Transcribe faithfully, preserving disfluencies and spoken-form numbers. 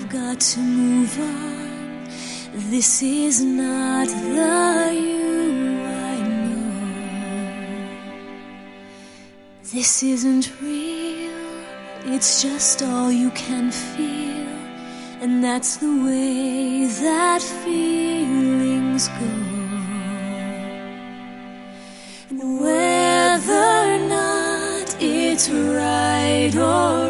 got to move on. This is not the you I know. This isn't real, it's just all you can feel, and that's the way that feelings go. And whether or not it's right or